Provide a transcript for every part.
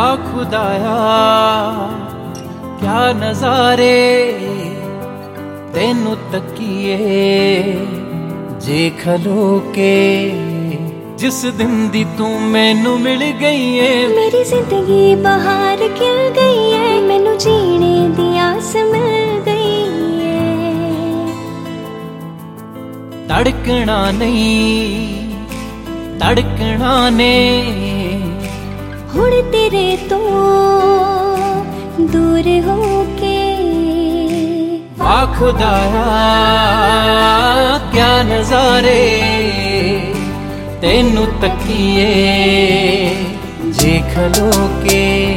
वाह खुदाया क्या नजारे तेनू तकिए जे खलो के जिस दिन दी तू मैनू मिल गई है। मेरी जिंदगी बहार खिल गई है, मैनू जीने दी आस मिल गई है। तड़कना नहीं तड़कना ने हुण तेरे तो दूर होके वाह खुदाया क्या नजारे तेनू तकिए जे खलो के।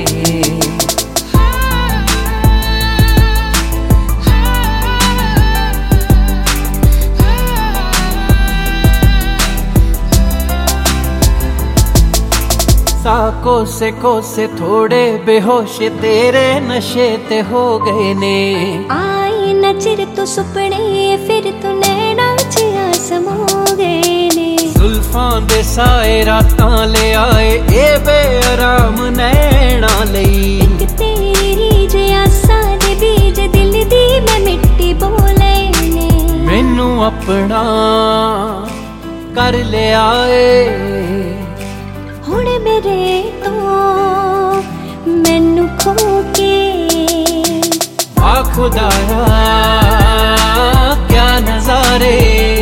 सा कोसे थोड़े बेहोश तेरे नशे ते हो गए ने। आई न चिर तू सुपने फिर तू नैना चिया समो गए ने। जुल्फां दे साए रातां ले आए ए बेआराम नैना लई। एक तेरी जियासा दे बीज दिल दी मैं मिट्टी बोले ने। मैनू अपना कर ले आए हुण मेरे तो मैनू खो के वाह खुदाया क्या नजारे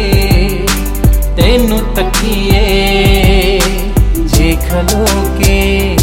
तेनू तकिए जे खलो के।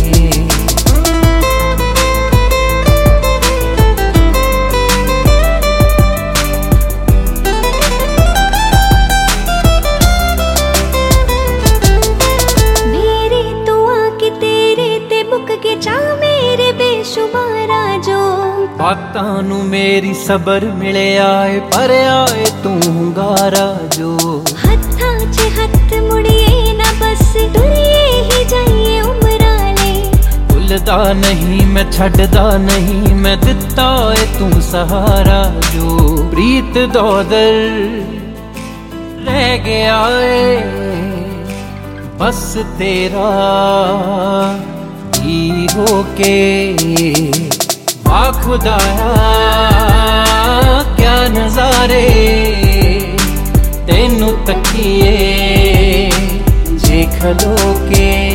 बातां नू मेरी सबर मिले आए पर आए तू गारा जो। हत्थां च हत्थ मुड़िए ना बस दुनिए ही जाइए उमराले। भुलदा नहीं मैं छड्डदा नहीं मैं दिता है तू सहारा जो। प्रीत दौदर रह गया है बस तेरा ही होके वाह खुदाया क्या नजारे तेनू तकिए जे खलो के।